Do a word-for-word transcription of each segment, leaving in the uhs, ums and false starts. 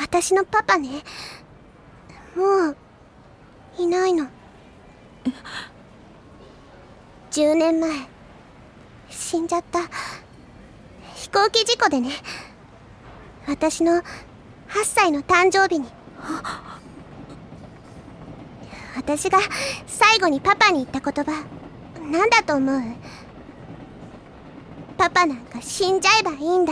私のパパね、もういないの。じゅうねんまえ死んじゃった。飛行機事故でね。私のはっさいの誕生日に。私が最後にパパに言った言葉、なんだと思う？パパなんか死んじゃえばいいんだ。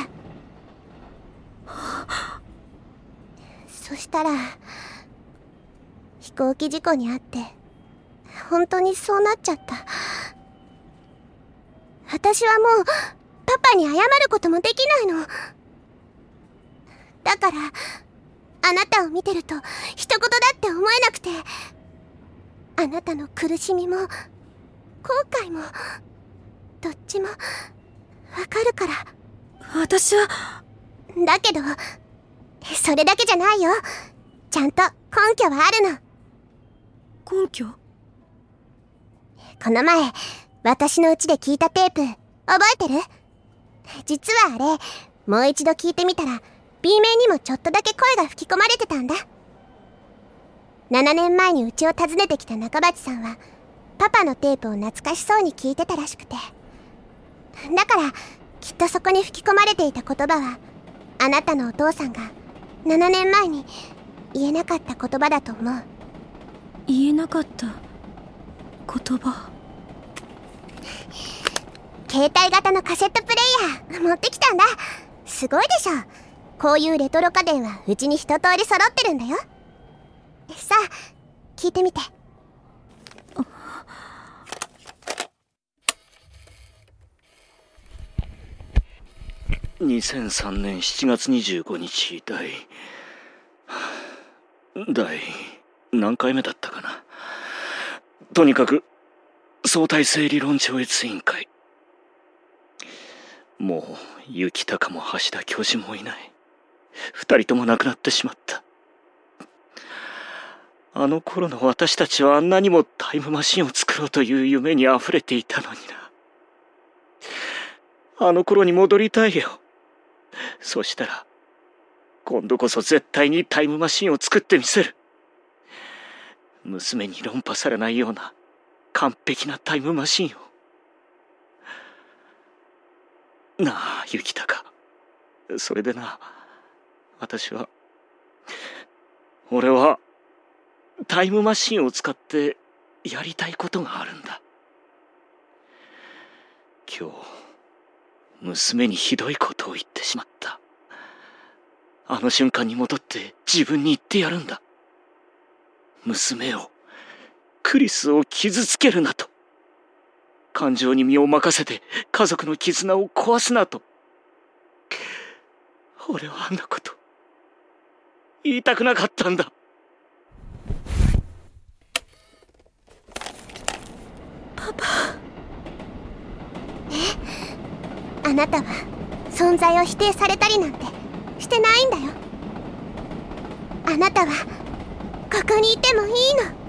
そしたら飛行機事故に遭って、本当にそうなっちゃった。私はもうパパに謝ることもできないの。だからあなたを見てると一言だって思えなくて、あなたの苦しみも後悔もどっちもわかるから。 私は。 だけどそれだけじゃないよ。ちゃんと根拠はあるの。 根拠？ この前私の家で聞いたテープ覚えてる？実はあれ、もう一度聞いてみたら B 面にもちょっとだけ声が吹き込まれてたんだ。ななねんまえにうちを訪ねてきた中鉢さんはパパのテープを懐かしそうに聞いてたらしくて、だからきっとそこに吹き込まれていた言葉は、あなたのお父さんがななねんまえに言えなかった言葉だと思う。 言えなかった言葉。 携帯型のカセットプレイヤー持ってきたんだ。すごいでしょ。こういうレトロ家電はうちに一通り揃ってるんだよ。さあ聞いてみて。 にせんさんねんしちがつにじゅうごにち第第何回目だったかな。とにかく相対性理論超越委員会。もう雪高も橋田教授もいない。二人とも亡くなってしまった。あの頃の私たちはあんなにもタイムマシンを作ろうという夢にあふれていたのにな。あの頃に戻りたいよ。そしたら今度こそ絶対にタイムマシンを作ってみせる。娘に論破されないような完璧なタイムマシンを。なあ雪高、それでな、私は俺はタイムマシンを使ってやりたいことがあるんだ。今日娘にひどいことを言ってしまった。あの瞬間に戻って自分に言ってやるんだ。娘を、クリスを傷つけるなと。感情に身を任せて家族の絆を壊すなと。俺はあんなこと言いたくなかったんだ。 パパ。 あなたは存在を否定されたりなんてしてないんだよ。あなたはここにいてもいいの。